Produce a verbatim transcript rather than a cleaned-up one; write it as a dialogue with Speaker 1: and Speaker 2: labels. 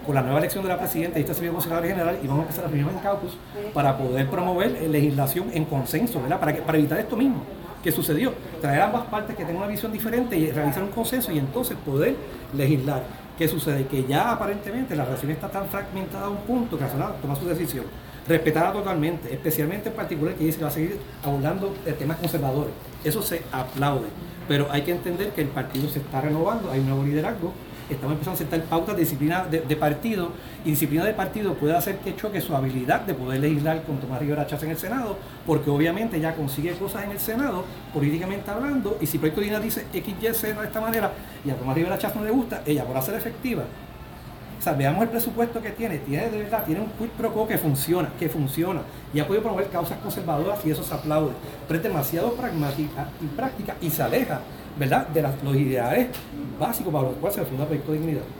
Speaker 1: por la nueva elección de la presidenta y esta sería secretaria general, y vamos a empezar a reunirnos en caucus para poder promover eh, legislación en consenso, ¿verdad? Para, que, para evitar esto mismo que sucedió, traer ambas partes que tengan una visión diferente y realizar un consenso y entonces poder legislar. ¿Qué sucede? Que ya aparentemente la relación está tan fragmentada a un punto que la Asamblea toma su decisión, respetada totalmente, especialmente en particular que dice que va a seguir abordando de temas conservadores. Eso se aplaude, pero hay que entender que el partido se está renovando, hay un nuevo liderazgo, estamos empezando a sentar pautas de disciplina de, de partido, y disciplina de partido puede hacer que choque su habilidad de poder legislar con Tomás Rivera Chats en el Senado, porque obviamente ya consigue cosas en el Senado, políticamente hablando, y si el proyecto de ley dice X, Y, Z de esta manera, y a Tomás Rivera Chats no le gusta, ella por hacer efectiva. O sea, veamos el presupuesto que tiene, tiene de verdad, tiene un quid pro quo que funciona, que funciona, y ha podido promover causas conservadoras y eso se aplaude, pero es demasiado pragmática y práctica y se aleja, ¿verdad?, de las, los ideales básicos para los cuales se funda el proyecto de dignidad.